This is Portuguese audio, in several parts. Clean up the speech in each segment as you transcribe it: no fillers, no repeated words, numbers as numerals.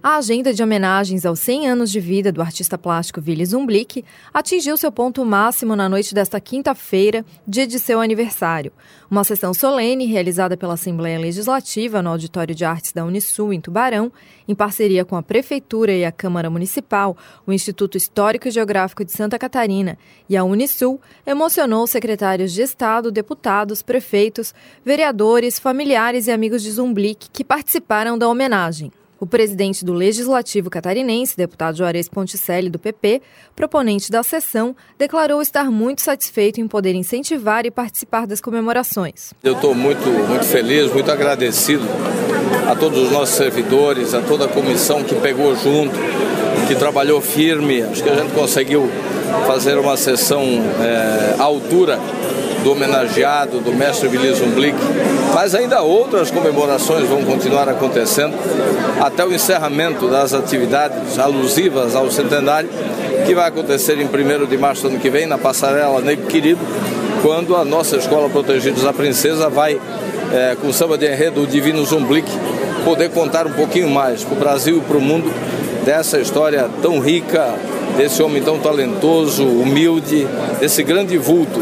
A agenda de homenagens aos 100 anos de vida do artista plástico Willy Zumblick atingiu seu ponto máximo na noite desta quinta-feira, dia de seu aniversário. Uma sessão solene realizada pela Assembleia Legislativa no Auditório de Artes da Unisul, em Tubarão, em parceria com a Prefeitura e a Câmara Municipal, o Instituto Histórico e Geográfico de Santa Catarina e a Unisul, emocionou secretários de Estado, deputados, prefeitos, vereadores, familiares e amigos de Zumblick que participaram da homenagem. O presidente do Legislativo catarinense, deputado Juarez Ponticelli, do PP, proponente da sessão, declarou estar muito satisfeito em poder incentivar e participar das comemorações. Eu estou muito feliz, muito agradecido a todos os nossos servidores, a toda a comissão que pegou junto, que trabalhou firme. Acho que a gente conseguiu fazer uma sessão à altura do homenageado, do mestre Willy Zumblick, mas ainda outras comemorações vão continuar acontecendo até o encerramento das atividades alusivas ao centenário, que vai acontecer em 1º de março do ano que vem, na Passarela Negro Querido, quando a nossa Escola Protegidos da Princesa vai, com o samba de enredo o Divino Zumblick, poder contar um pouquinho mais para o Brasil e para o mundo dessa história tão rica, desse homem tão talentoso, humilde, desse grande vulto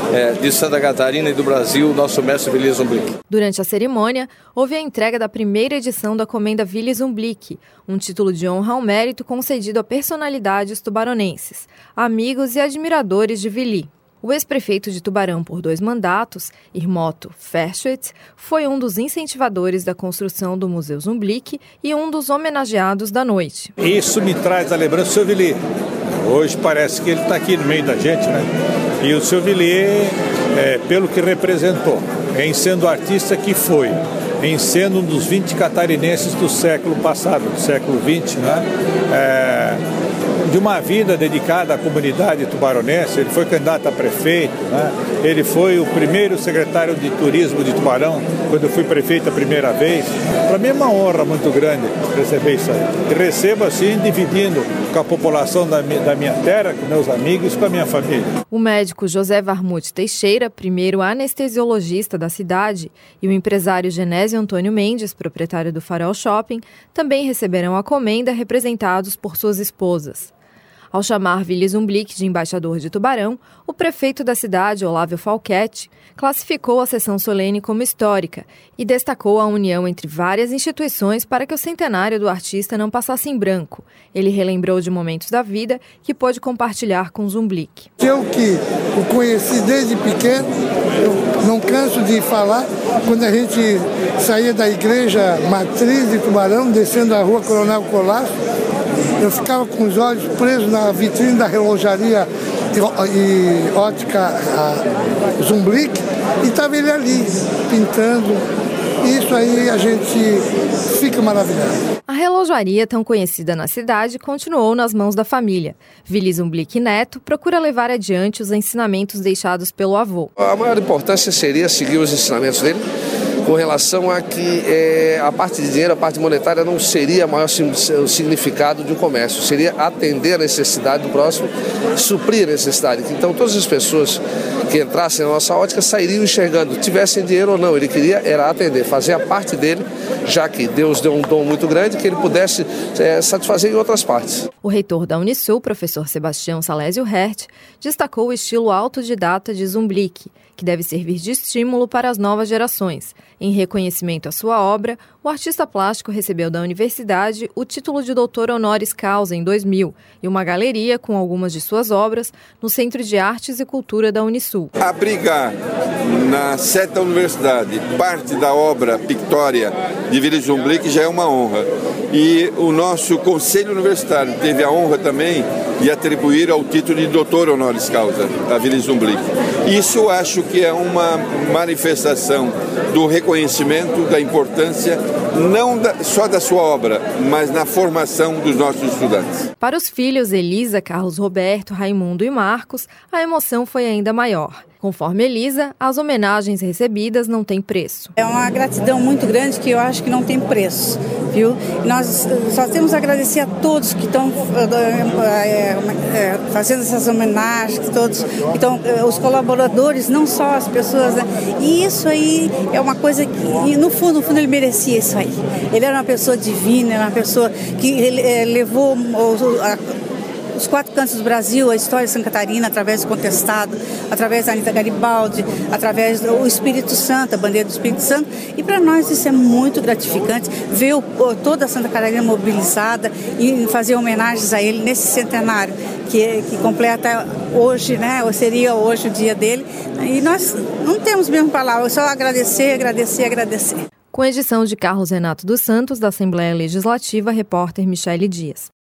de Santa Catarina e do Brasil, nosso mestre Willy Zumblick. Durante a cerimônia, houve a entrega da primeira edição da Comenda Willy Zumblick, um título de honra ao mérito concedido a personalidades tubaronenses, amigos e admiradores de Willy. O ex-prefeito de Tubarão por 2 mandatos, Irmoto Ferschwitz, foi um dos incentivadores da construção do Museu Zumblick e um dos homenageados da noite. Isso me traz a lembrança do seu Willy. Hoje parece que ele está aqui no meio da gente, né? E o seu Willy, pelo que representou, em sendo o artista que foi, em sendo um dos 20 catarinenses do século passado, do século XX, né? De uma vida dedicada à comunidade tubaronense. Ele foi candidato a prefeito, né? Ele foi o primeiro secretário de turismo de Tubarão, quando eu fui prefeito a primeira vez. Para mim é uma honra muito grande receber isso aí. E recebo assim, dividindo com a população da minha terra, com meus amigos, com a minha família. O médico José Varmute Teixeira, primeiro anestesiologista da cidade, e o empresário Genésio Antônio Mendes, proprietário do Farol Shopping, também receberão a comenda representados por suas esposas. Ao chamar Willy Zumblick de embaixador de Tubarão, o prefeito da cidade, Olávio Falquete, classificou a sessão solene como histórica e destacou a união entre várias instituições para que o centenário do artista não passasse em branco. Ele relembrou de momentos da vida que pôde compartilhar com Zumblick. Eu que o conheci desde pequeno, eu não canso de falar, quando a gente saía da igreja matriz de Tubarão, descendo a rua Coronel Colasso, eu ficava com os olhos presos na vitrine da relojaria e ótica Zumblick e estava ele ali, pintando. Isso aí a gente fica maravilhado. A relojaria, tão conhecida na cidade, continuou nas mãos da família. Willy Zumblick Neto procura levar adiante os ensinamentos deixados pelo avô. A maior importância seria seguir os ensinamentos dele, com relação a que a parte de dinheiro, a parte monetária não seria o maior significado de um comércio, seria atender a necessidade do próximo, suprir a necessidade. Então todas as pessoas que entrassem na nossa ótica sairiam enxergando, tivessem dinheiro ou não, ele queria era atender, fazer a parte dele, já que Deus deu um dom muito grande, que ele pudesse satisfazer em outras partes. O reitor da Unisul, professor Sebastião Salésio Hert, destacou o estilo autodidata de Zumblick, que deve servir de estímulo para as novas gerações. Em reconhecimento à sua obra, o artista plástico recebeu da universidade o título de doutor honoris causa em 2000 e uma galeria com algumas de suas obras no Centro de Artes e Cultura da Unisul. Abrigar na sede da universidade parte da obra pictória de Willy Zumblick já é uma honra. E o nosso conselho universitário teve a honra também de atribuir ao título de doutor honoris causa a Willy Zumblick. Isso acho que é uma manifestação do reconhecimento da importância, não só da sua obra, mas na formação dos nossos estudantes. Para os filhos Elisa, Carlos Roberto, Raimundo e Marcos, a emoção foi ainda maior. Conforme Elisa, as homenagens recebidas não têm preço. É uma gratidão muito grande que eu acho que não tem preço, viu? Nós só temos a agradecer a todos que estão fazendo essas homenagens, todos que estão, os colaboradores, não só as pessoas, né? E isso aí é uma coisa que, no fundo, ele merecia isso aí. Ele era uma pessoa divina, era uma pessoa que levou os 4 cantos do Brasil, a história de Santa Catarina, através do Contestado, através da Anita Garibaldi, através do Espírito Santo, a bandeira do Espírito Santo. E para nós isso é muito gratificante, ver toda a Santa Catarina mobilizada e fazer homenagens a ele nesse centenário, que completa hoje, né? Ou seria hoje o dia dele. E nós não temos mesmo palavras, só agradecer, agradecer, agradecer. Com edição de Carlos Renato dos Santos, da Assembleia Legislativa, repórter Michele Dias.